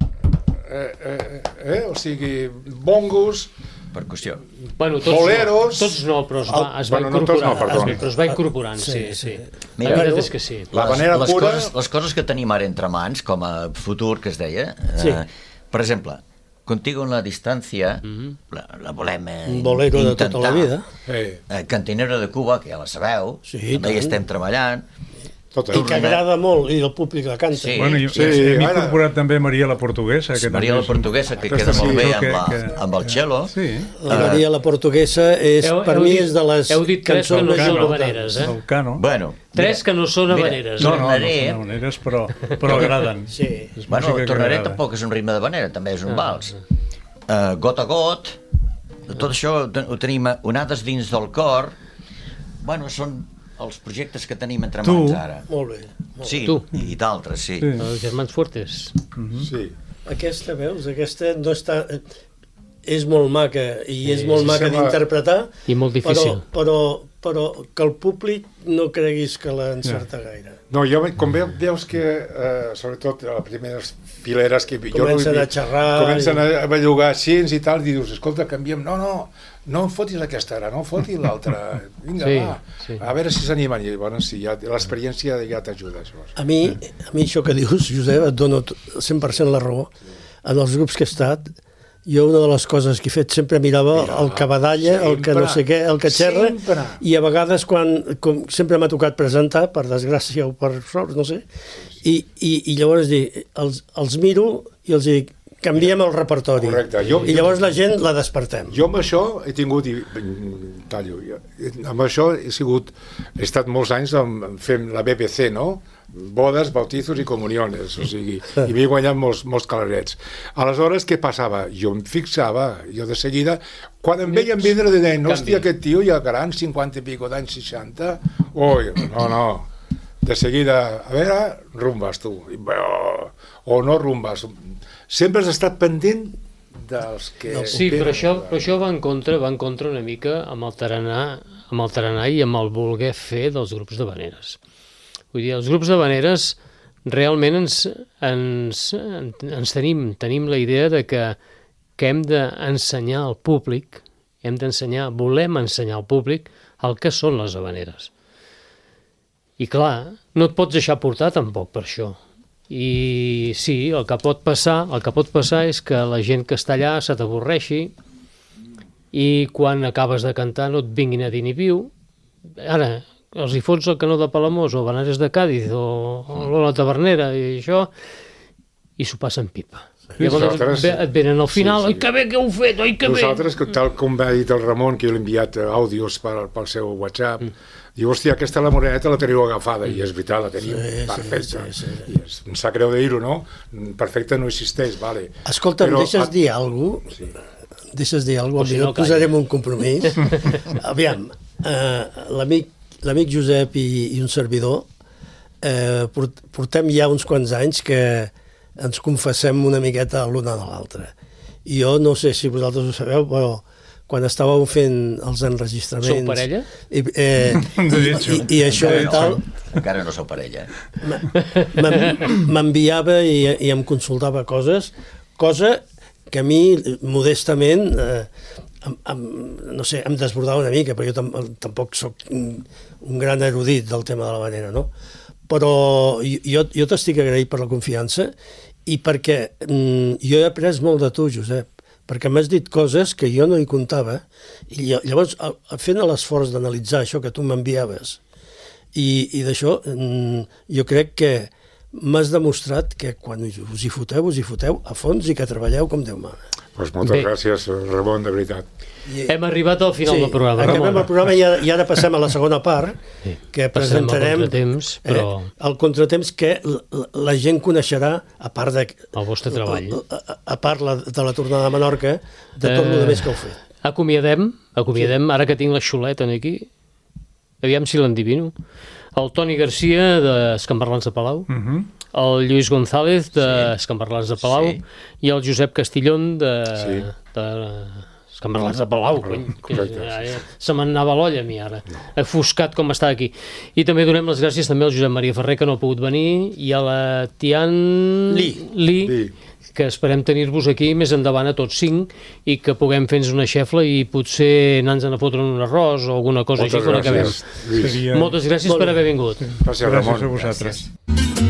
eh, eh, eh, o sigui, bongos, Percussió. Bueno, tots Boleros. no, tots no, però es va, es va Bueno, no tots no, incorporant. perdó. es, però es va incorporant, sí, sí. Mira, la veritat bueno, és que sí. La les, manera les, pura- coses, les coses que tenim ara entre mans, com a futur, que es deia, Sí. eh, per exemple, Contigo en la distància, la, la volem eh, Un bolero de tota la intentar. vida. eh, Eh, Cantinero de Cuba, que ja la sabeu, Sí, també hi tant. estem treballant. tot I que agrada molt, i el públic la canta. Sí. Bueno, i, Sí, hem ara- incorporat també Maria la Portuguesa. Que Maria també la és un- Portuguesa, que Aquesta queda molt sí, bé que- amb, la, que- amb el cello. Sí, La Maria la Portuguesa és, Heu- per heu mi, dit- és de les heu dit tres cançons que no més són importants. habaneres, eh? el cano. Bueno, Tres que no són mira, habaneres. No, no, no tornaré- són habaneres, però, però agraden. Sí. És Bueno, música que tornaré agrada. tampoc és un ritme de vanera, també és un vals. Uh, got a got, tot això ho ten- ho tenim onades dins del cor. Bueno, són els projectes que tenim entre Tu. mans ara. Molt bé. Molt Sí, Tu. i d'altres, sí. Sí. Els germans Fuertes. sí. bé. Aquesta, veus, aquesta no està... És molt maca, i és Sí, molt sí, maca sembla- d'interpretar, I molt difícil. Però, però, però que el públic no creguis que l'encerta gaire. No, jo, com ve, veus que, eh, sobretot a les primeres fileres que jo Comencen no, a xerrar comencen i- a bellugar així i tal, i dius, escolta, canviem, no, no, no em fotis aquesta ara, no em fotis l'altra, vinga, Sí, va, sí. a veure si s'animen, i bueno, sí, ja, l'experiència ja t'ajuda, això. A mi, a mi això que dius, Josep, et dono cent per cent la raó. En els grups que he estat, jo una de les coses que he fet sempre mirava Mira, el que badalla, el que no sé què, el que xerra, sempre. i a vegades quan, com sempre m'ha tocat presentar, per desgràcia o per sort, no sé, i, i, i llavors dic, els, els miro i els dic, canviem el repertori. Correcte. Jo, I llavors la gent la despertem. Jo amb això he tingut, i tallo, amb això he sigut, he estat molts anys amb, fent la B B C, no? Bodes, bautizos i comuniones, o sigui, i m'he guanyat molts, molts calarets. Aleshores, què passava? Jo em fixava, jo de seguida, quan em veien vindre, deien, hòstia, aquest tio ja gran, cinquanta i pico d'anys, seixanta, oi, no, no, de seguida, a veure, rumbes tu, o no rumbes, sempre has estat pendent dels que... Sí, però això, però això va en contra, va en contra una mica amb el tarannà, amb el tarannà i amb el voler fer dels grups de veneres. Vull dir, els grups de veneres realment ens, ens, ens tenim, tenim la idea de que, que hem d'ensenyar al públic, hem d'ensenyar, volem ensenyar al públic el que són les habaneres. I clar, no et pots deixar portar tampoc per això. I sí, el que pot passar, el que pot passar és que la gent que està allà se t'avorreixi i quan acabes de cantar no et vinguin a dir ni viu. Ara, els hi fots el canó de Palamós o Veneres de Càdiz o, o la Tavernera i això, i s'ho passen pipa. Sí, llavors nosaltres, et venen al final, sí, sí. Oi que bé que heu fet, oi que bé. Nosaltres, tal com va dir el Ramon, que l'he enviat àudios pel, pel seu WhatsApp, mm. diu, hòstia, aquesta la moreneta la teniu agafada, mm. i és veritat, la tenim sí, perfecta. Sí, sí, sí. I és, em sap greu de dir-ho, no? Perfecta no existeix, vale. Escolta, però, deixes a... dir alguna cosa? Sí. Deixes dir alguna cosa? Si no, posarem un compromís. Aviam, eh, l'amic l'amic Josep i, i un servidor eh, portem ja uns quants anys que ens confessem una miqueta l'una de l'altra. I jo no sé si vosaltres ho sabeu, però quan estàveu fent els enregistraments... Sou parella? I, eh, i, i, i això i tal... Encara no sou parella. M'enviava i, i em consultava coses, cosa que a mi, modestament... Eh, Em, em, no sé, em desbordava una mica, però jo tam tampoc sóc un, un gran erudit del tema de la vanera, no? Però jo, jo t'estic agraït per la confiança i perquè mm, jo he après molt de tu, Josep, perquè m'has dit coses que jo no hi comptava i llavors, fent l'esforç d'analitzar això que tu m'enviaves i, i d'això, mm, jo crec que m'has demostrat que quan us hi foteu, us hi foteu a fons i que treballeu com Déu mana. Pues moltes Bé. gràcies, Ramon, de veritat. I... Hem arribat al final sí, del programa. Acabem Ramon. el programa i ara, i ara passem a la segona part, sí. que presentarem el contratemps, però... eh, el contratemps que la, la gent coneixerà, a part de... El vostre treball. A, a, a part la, de la tornada a Menorca, de tot eh, el més que heu fet. Acomiadem, acomiadem, sí. Ara que tinc la xuleta aquí, aviam si l'endivino, el Toni Garcia, d'Escambarlans de Palau, uh -huh. el Lluís González, d'Escambarlans de Palau, sí. i el Josep Castillón, de... Sí. de Escambarlans de Palau. Correcte. Ja, se me'n anava l'olla a mi ara, no. Afuscat com està aquí. I també donem les gràcies també al Josep Maria Ferrer, que no ha pogut venir, i a la Tian Li, Li, Li. que esperem tenir-vos aquí més endavant a tots cinc i que puguem fer-nos una xefla i potser anar-nos a fotre un arròs o alguna cosa Moltes així quan acabem. Seria... Moltes gràcies Molt per haver vingut. Gràcies, Ramon. Gràcies a vosaltres. Gràcies.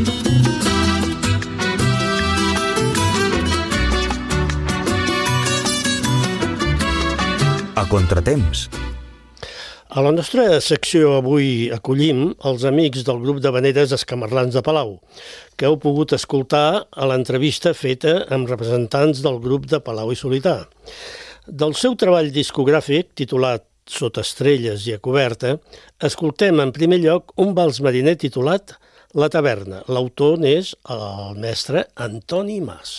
A Contratemps. A la nostra secció avui acollim els amics del grup de veneres Escamarlans de Palau, que heu pogut escoltar a l'entrevista feta amb representants del grup de Palau i Solità. Del seu treball discogràfic, titulat Sota estrelles i a coberta, escoltem en primer lloc un vals mariner titulat La taverna. L'autor n'és el mestre Antoni Mas.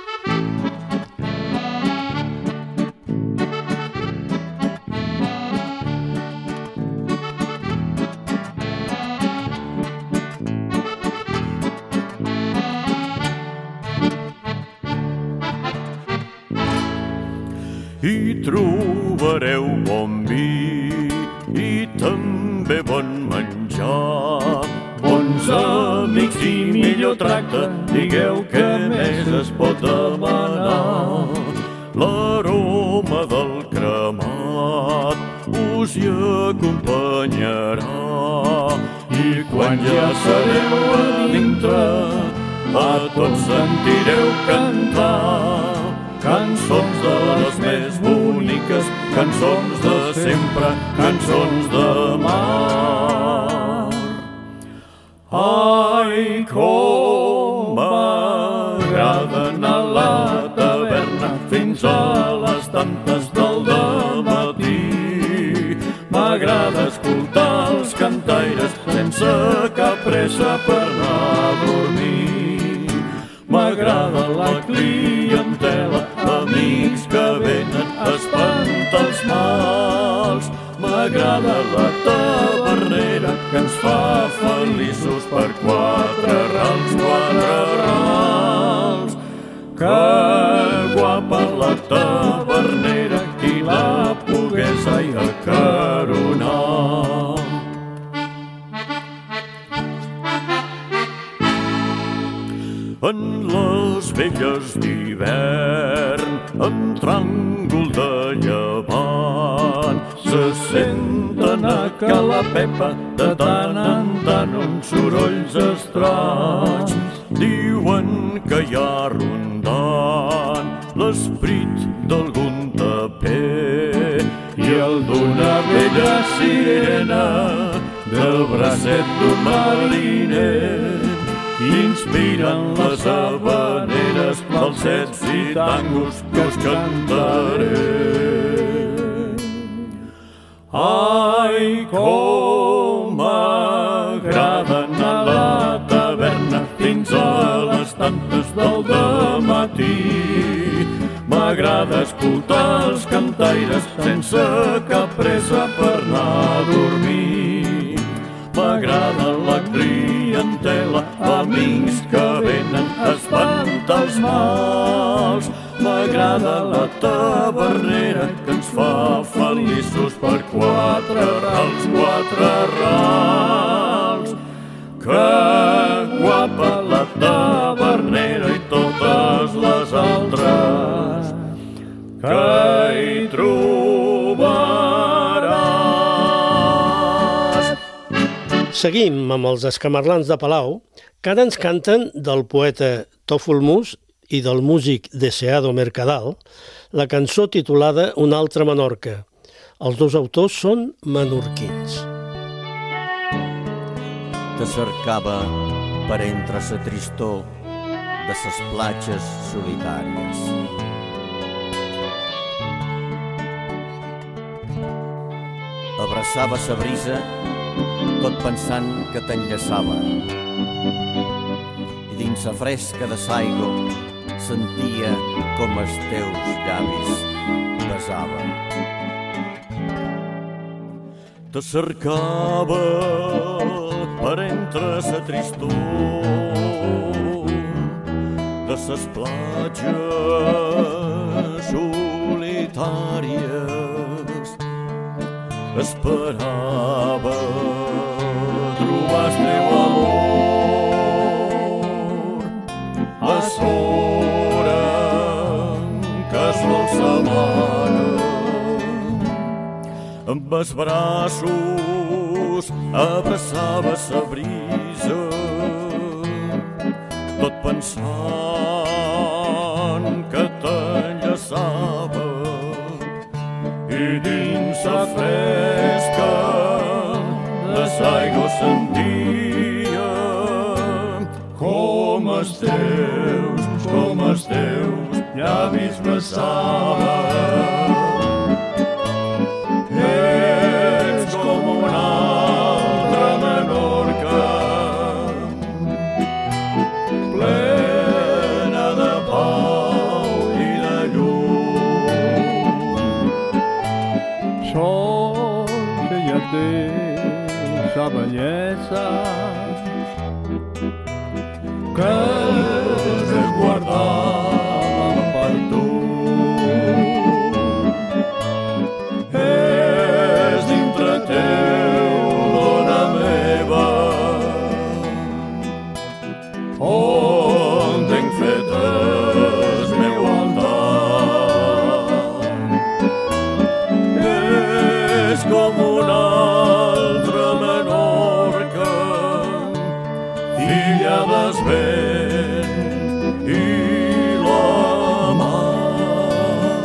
Hi trobareu bon vi i també bon menjar. Bons amics i millor tracte, digueu què més es pot demanar. L'aroma del cremat us hi acompanyarà i quan ja sereu a dintre a tots sentireu cantar cançons de les més boniques, cançons de sempre, cançons de mar. Ai, com m'agraden a la sense cap pressa per anar a dormir. M'agrada la clientela, amics que venen a espantar els mals. M'agrada la tavernera que ens fa feliços per quatre rals, quatre rals. Que guapa la tavernera, qui la pogués ai acaronar. En les velles d'hivern, en tràngol de llevant, se senten a ca la Pepa de tant en tant uns sorolls estranys. Diuen que hi ha rondant l'esprit d'algun taper i el d'una vella sirena del bracet d'un mariner. Inspiren les habaneres, falsets i tangos que us cantaré. Ai, com m'agrada anar a la taverna fins a les tantes del dematí. M'agrada escoltar els cantaires sense cap pressa per anar a dormir. M'agrada la clientela, amics que venen a espantar els mals. M'agrada la tavernera que ens fa feliços per quatre rals, quatre rals. Que guapa la tavernera i totes les altres que hi trobaràs. Seguim amb els escamarlans de Palau, que ara ens canten del poeta Tòfol Mus i del músic Deseado Mercadal, la cançó titulada Una altra Menorca. Els dos autors són menorquins. Te cercava per entre sa tristor de ses platges solitàries. Abraçava sa brisa tot pensant que t'enllaçava i dins la fresca de saigo sentia com els teus llavis besaven. Te cercava per entre sa tristor de ses platges solitàries. Esperava trobar el teu amor a l'hora que es dolça mare. Amb els braços abraçava sa brisa, tot pensant que t'enllaçava. I dins la fresca de l'aigua sentia com els teus, com els teus llavis besaven. Ets com una altra Menorca, plena de pau i de llum. Sol que ja té sa bellesa, que te guardava per tu. És dintre teu, dona meva, on tenc fet el meu altar. És com una altra Menorca, filla del vent i la mar.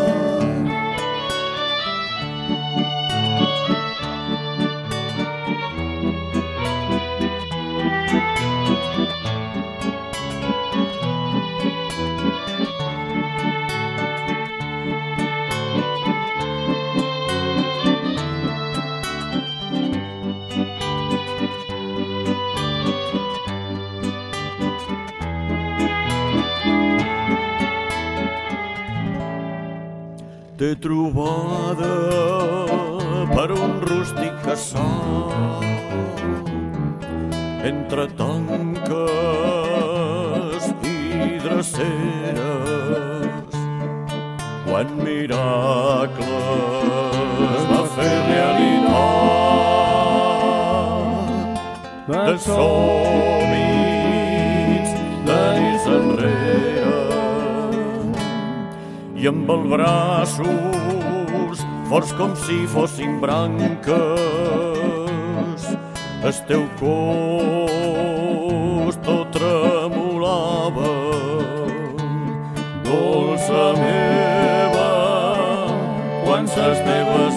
t'he trobada per un rústic casal entre tanques i dreceres, quan miracles va fer realitat de somnis d'anys enrere, i amb els braços forts com si fossin branques, el teu cos tot tremolava. Dolça meva, quan ses teves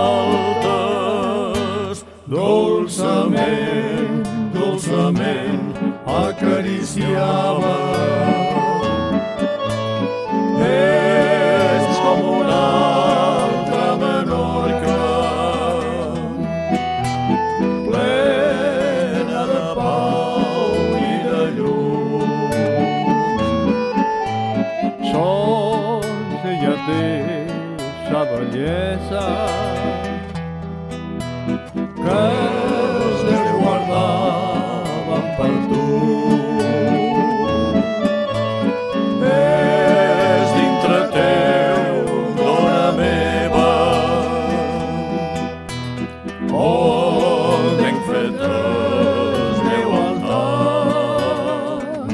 galtes dolçament, dolçament acariciava. És com una altra Menorca, plena de pau i de llum. Sols ella té sa bellesa que els déus guardaven per tu. És dintre teu, dona meva, on tenc fet el meu altar.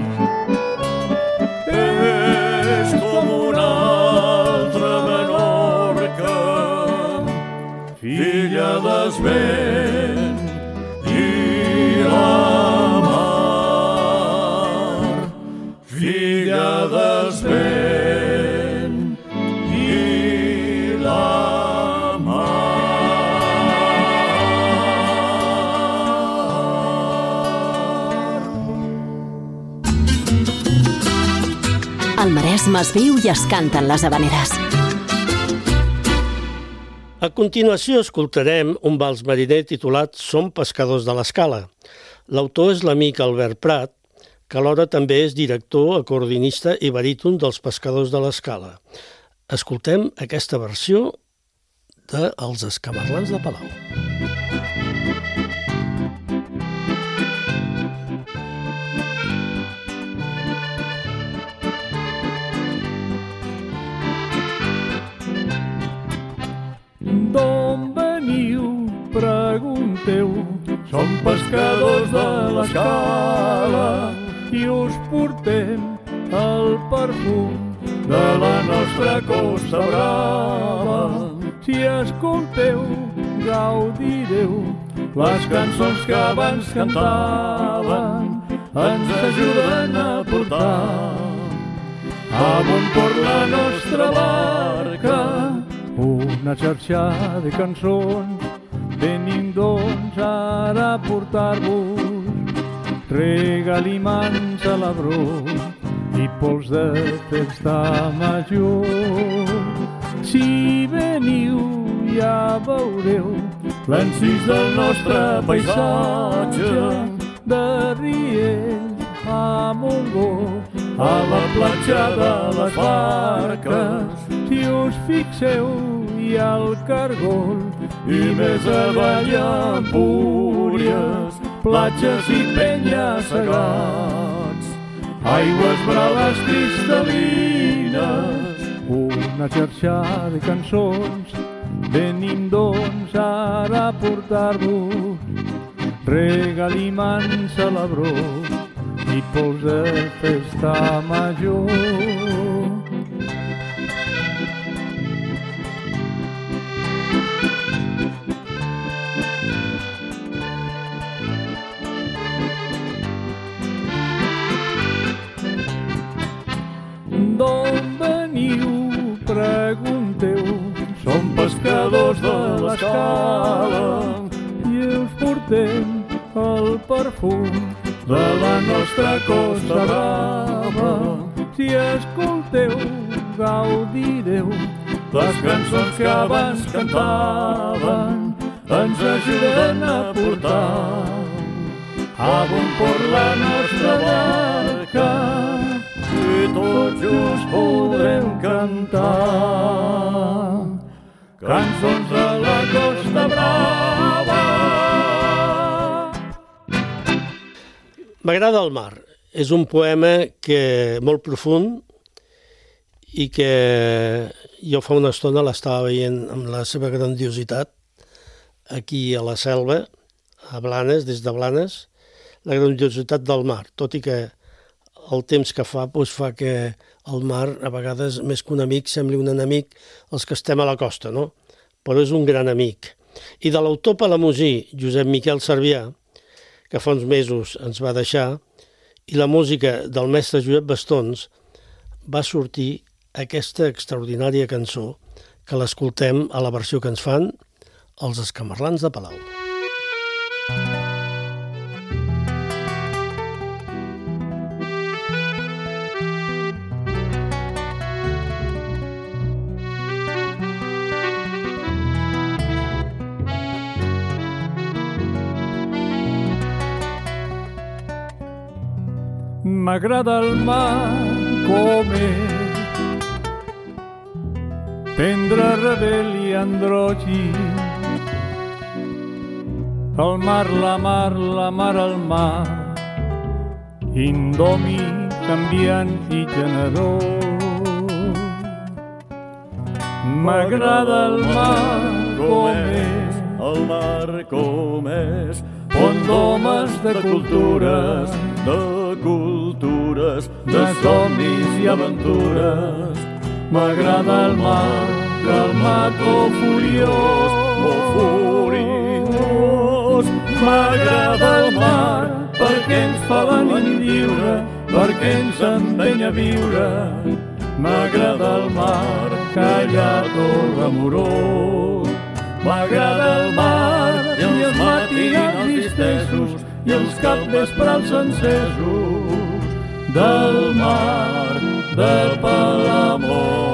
És com una altra Menorca, filla del vent i la mar, filla del vent i la mar. Al Maresme es viu i es canten les havaneres. A continuació escoltarem un vals mariner titulat Som pescadors de l'Escala. L'autor és l'amic Albert Prat, que alhora també és director, acordionista i baríton dels Pescadors de l'Escala. Escoltem aquesta versió de Els Escamarlans de Palau. D'on veniu? Pregunteu. Som pescadors de l'Escala i us portem el perfum de la nostra Costa Brava. Si escolteu, gaudireu les cançons que abans cantaven, ens ajuden a portar a bon port la nostra barca. Una xarxa de cançons venim doncs ara a portar-vos regalimants a l'abró i pols de festa major. Si veniu ja veureu l'encís del nostre paisatge, de Riells a Montgó, a la platja de les Barques. Si us fixeu hi ha el Cargol i més avall Empúries, platges i penya-segats, aigües braves cristal·lines. Una xarxa de cançons venim doncs ara a portar-vos regalimants a l'abró i pols de festa major. D'on veniu? Pregunteu. Som pescadors de l'Escala i us portem el perfum de la nostra Costa Brava. Si escolteu, gaudireu les cançons que abans cantaven, ens ajuden a portar a bon port la nostra barca i tots just podrem cantar. M'agrada el mar. És un poema que molt profund i que jo fa una estona l'estava veient amb la seva grandiositat aquí a la selva, a Blanes, des de Blanes, la grandiositat del mar, tot i que el temps que fa doncs fa que el mar, a vegades, més que un amic, sembli un enemic els que estem a la costa, no? Però és un gran amic. I de l'autor palamosí, Josep Miquel Servià, que fa uns mesos ens va deixar, i la música del mestre Josep Bastons, va sortir aquesta extraordinària cançó que l'escoltem a la versió que ens fan els Escamarlans de Palau. M'agrada el mar com és, tendre, rebel i androgin. El mar, la mar, la mar, el mar, indòmit, canviant i generós. M'agrada el mar com és, el mar com és, pont d'homes, de cultures, de cultures, de somnis i aventures. M'agrada el mar, calmat o furiós, o furiós. M'agrada el mar, perquè ens fa venir lliure, perquè ens empeny a viure. M'agrada el mar, callat o remorós. M'agrada el mar i els matinals distesos i els capvesprals encesos del mar de Palamós.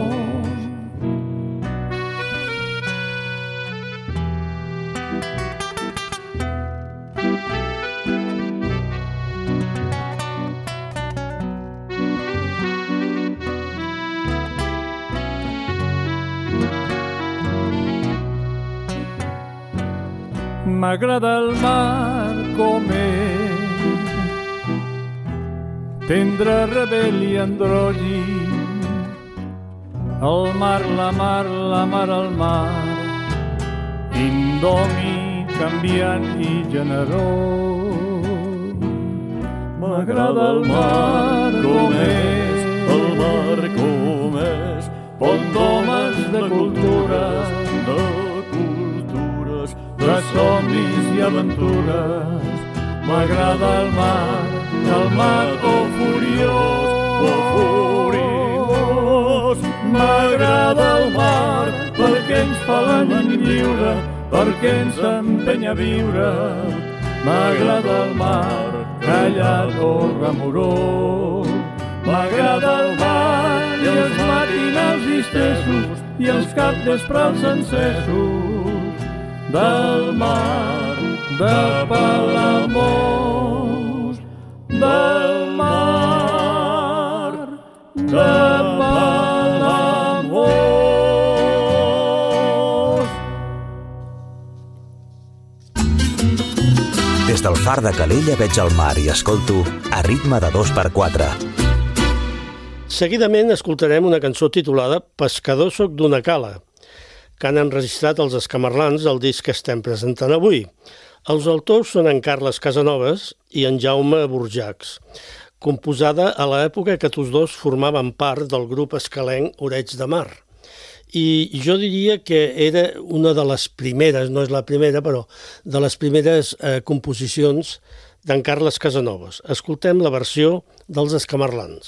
M'agrada el mar com és, tendre, rebel i androgin. El mar, la mar, la mar, el mar, indòmit, canviant i generós. M'agrada el mar com és, el mar com és, pont d'homes, de cultures, de cultures, de somnis i aventures. M'agrada el mar, calmat o furiós, o furiós. M'agrada el mar, perquè ens fa l'any lliure, perquè ens empeny a viure. M'agrada el mar, callat o remorós. M'agrada el mar i els matinals distesos i els capvesprals encesos del mar de Palamós, del mar de Palamós. Des del far de Calella veig el mar i escolto a ritme de dos per quatre. Seguidament escoltarem una cançó titulada Pescador soc d'una cala, que han enregistrat els Escamarlans del disc que estem presentant avui. Els autors són en Carles Casanovas i en Jaume Burjacs, composada a l'època que tots dos formaven part del grup escalenc Orets de Mar. I jo diria que era una de les primeres, no és la primera, però de les primeres eh, composicions d'en Carles Casanovas. Escoltem la versió dels Escamarlans.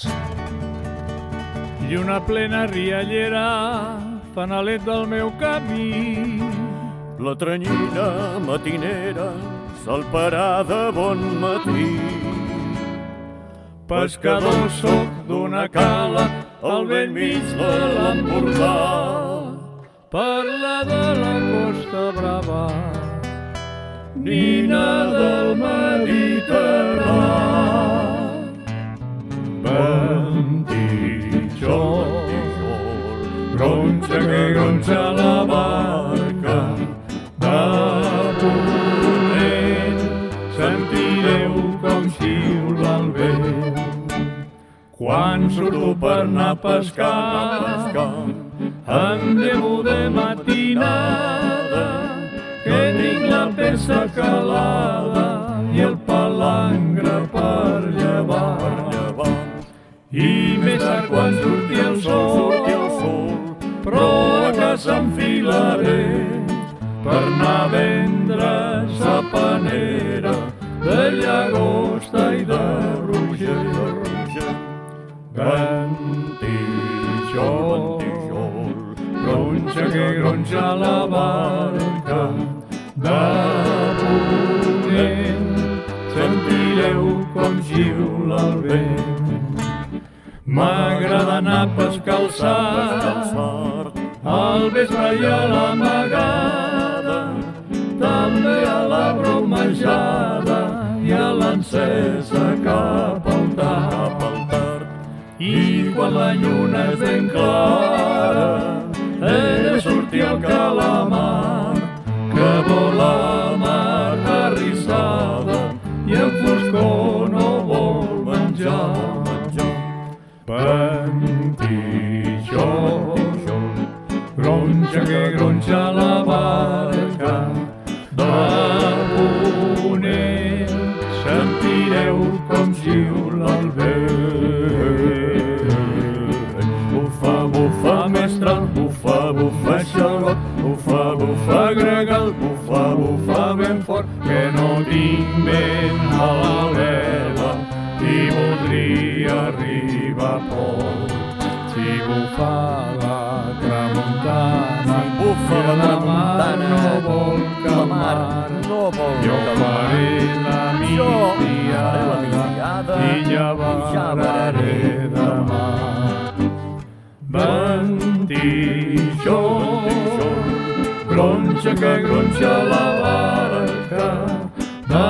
Lluna plena riallera, fanalet del meu camí. La tranyina matinera salparà de bon matí. Pescador soc d'una cala al vell mig de l'Empordà, parla de la Costa Brava, nina del Mediterrà. Ventijol, gronxa que gronxa la barca, de ponent sentireu com xi em surto per anar a pescar, em llevo de matinada, que tinc la peça calada i el palangre per llevar. I més tard quan surti el sol, però a casa enfilaré per anar a vendre sa panera de llagosta i de roger. Ventijol, gronxa que gronxa la barca de ponent, sentireu com xiula el vent. M'agrada anar a pescar al sar, al vespre i a l'amagada, també a la bromejada i a l'encesa cap al tard. I quan la lluna és ben clara, he de sortir al calamar, que vola a mar arrissada i en foscor no vol menjar. Ventijol, gronxa que gronxa la barca de ponent, sentireu com xiula el vent. Bufa, bufa, mestre, bufa, bufa, xalot, bufa, bufa, gregal, bufa, bufa, ben fort, que no tinc vent a la vela i voldria arribar a port. Si bufa la tramuntana, bufa la tramuntana, no vol que mar, no vol jo faré la migdiada i llevaré demà. Ventijol, gronxa que gronxa la barca de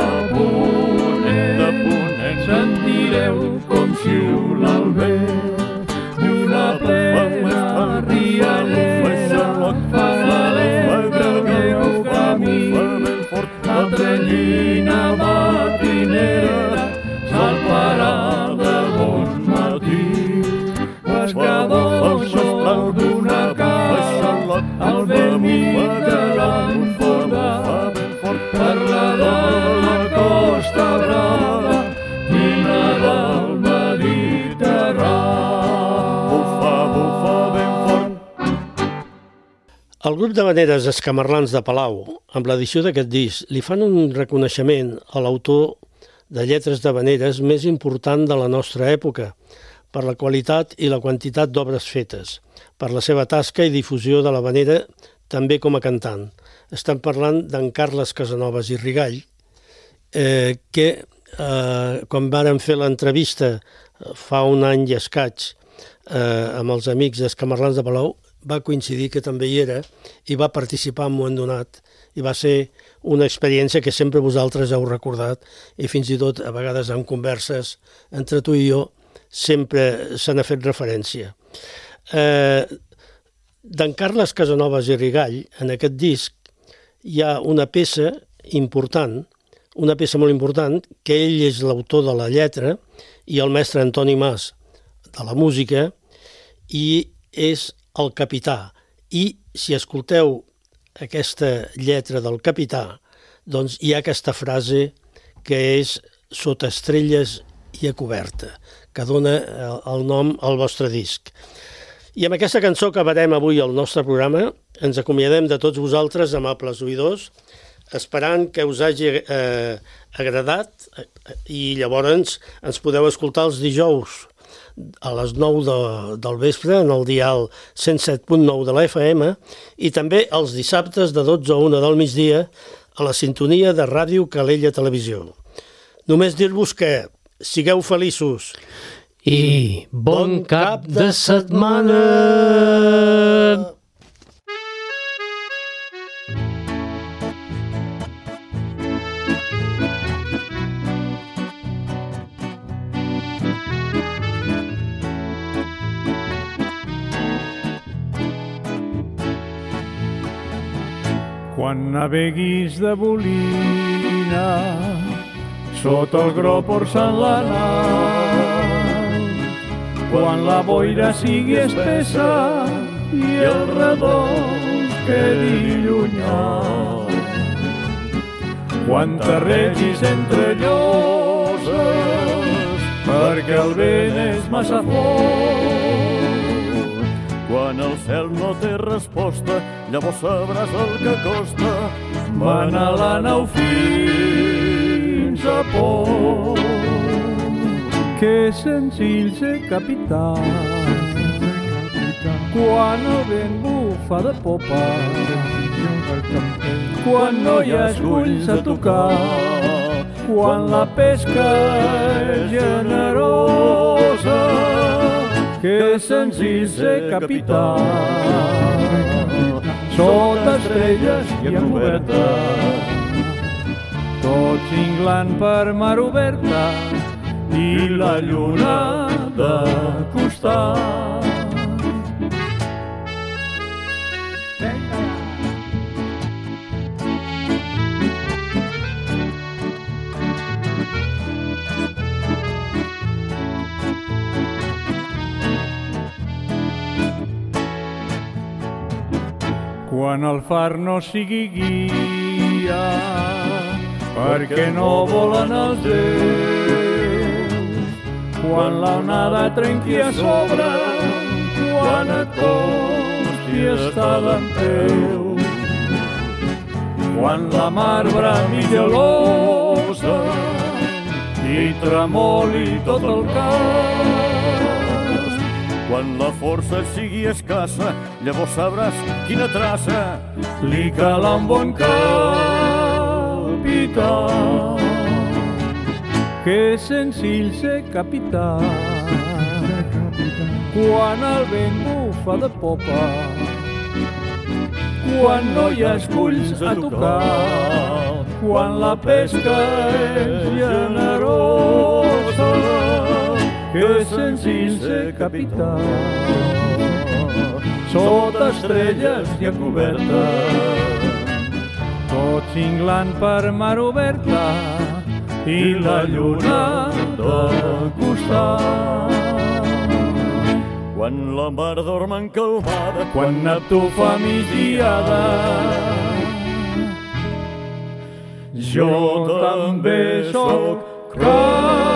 ponent, sentireu com xiula el vent. Una plena riallera fa l'alegre el meu camí, la trellina matinera salparà de bon matí. Pescador sol d'una casa, el vent migrarà enfodat per la de la Costa Brava i la del Mediterrani. Bufa, bufa ben fort. El grup d'havaneres Escamarlans de Palau, amb l'edició d'aquest disc, li fan un reconeixement a l'autor de lletres d'havaneres més important de la nostra època, per la qualitat i la quantitat d'obres fetes, per la seva tasca i difusió de l'havanera també com a cantant. Estem parlant d'en Carles Casanovas i Rigall, eh, que eh, quan vàrem fer l'entrevista fa un any i escaig eh, amb els amics d'Escamarlans de Palau, va coincidir que també hi era i va participar en un moment donat i va ser una experiència que sempre vosaltres heu recordat i fins i tot a vegades en converses entre tu i jo sempre se n'ha fet referència. Eh, D'en Carles Casanovas i Rigall, en aquest disc, hi ha una peça important, una peça molt important, que ell és l'autor de la lletra i el mestre Antoni Mas de la música, i és el Capità. I si escolteu aquesta lletra del Capità, doncs hi ha aquesta frase que és sota estrelles i a coberta, que dona el nom al vostre disc. I amb aquesta cançó acabarem avui el nostre programa. Ens acomiadem de tots vosaltres, amables oïdors, esperant que us hagi eh, agradat i llavors ens podeu escoltar els dijous a les nou de, del vespre en el dial cent set punt nou de la F M i també els dissabtes de dotze a una del migdia a la sintonia de Ràdio Calella Televisió. Només dir-vos que sigueu feliços. I bon cap de setmana! Quan naveguis de bolina sota el gros porcel·lanat, quan la boira sigui espessa i el redós quedi llunyà. Quan t'arregis entre lloses perquè el vent és massa fort. Quan el cel no té resposta, llavors sabràs el que costa manar la nau fins a port. Que senzill ser capità quan el vent bufa de popa, quan no hi ha esculls a tocar, quan la pesca és generosa. Que senzill ser capità sota estrelles i a coberta, tot cinglant per mar oberta i la lluna de costat. Quan el far no sigui guia, perquè no volen els déus, quan l'onada trenqui a sobre, quan et costi estar dempeus, quan la mar brami gelosa i tremoli tot el cas, quan la força sigui escassa, llavors sabràs quina traça li cal a un bon capità. Que senzill ser capità quan el vent bufa de popa, quan no hi ha esculls a tocar, quan la pesca és generosa. Que senzill ser capità sota estrelles i a coberta, tot cinglant per mar oberta i la lluna de costat. Quan la mar dorm encalmada, quan Neptú fa migdiada, jo també soc capità.